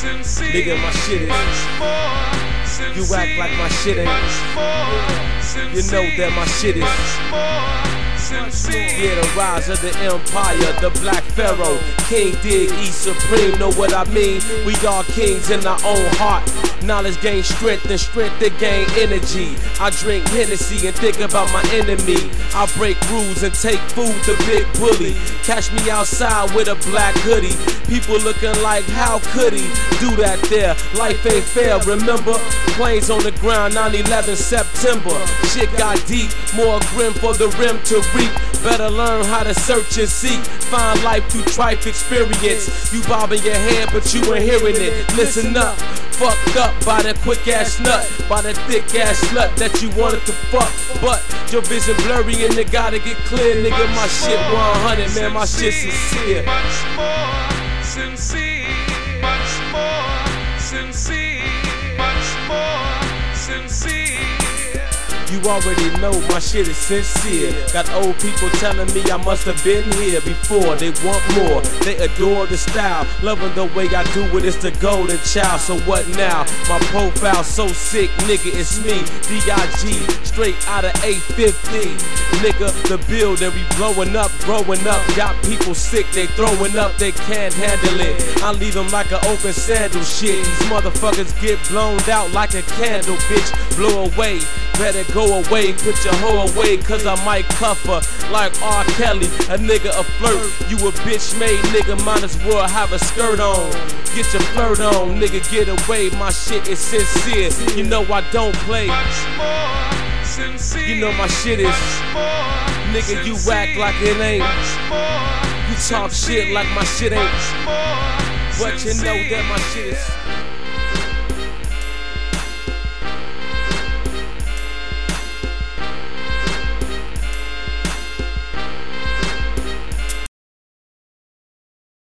Nigga, my shit is. You act like my shit ain't. You know that my shit is. Yeah, the rise of the empire, the black pharaoh, King Dig, E Supreme, know what I mean? We are kings in our own heart. Knowledge gains strength and strength to gain energy. I drink Hennessy and think about my enemy. I break rules and take food to Big Bully. Catch me outside with a black hoodie. People looking like, how could he do that there? Life ain't fair, remember? Planes on the ground, 9/11 September. Shit got deep, more grim for the rim to reap. Better learn how to search and seek. Find life through trife experience. You bobbing your head, but you ain't hearing it. Listen up. Fucked up by that quick ass nut, by that thick ass slut that you wanted to fuck. But your vision blurry and it gotta get clear. Nigga, my shit 100, man, my shit sincere. Much more sincere. Much more sincere. Much more sincere. You already know my shit is sincere. Got old people telling me I must have been here before. They want more, they adore the style. Loving the way I do it, it's the golden child. So what now? My profile so sick, nigga, it's me, D.I.G. straight out of 850. Nigga, the building, we blowing up, growing up. Got people sick, they throwing up, they can't handle it. I leave them like an open sandal shit. These motherfuckers get blown out like a candle, bitch. Blow away. Better go away, put your hoe away, cause I might cuff her like R. Kelly, a nigga a flirt. You a bitch made nigga, might as well have a skirt on. Get your flirt on, nigga, get away, my shit is sincere. You know I don't play. You know my shit is. Nigga, you act like it ain't. You talk shit like my shit ain't. But you know that my shit is.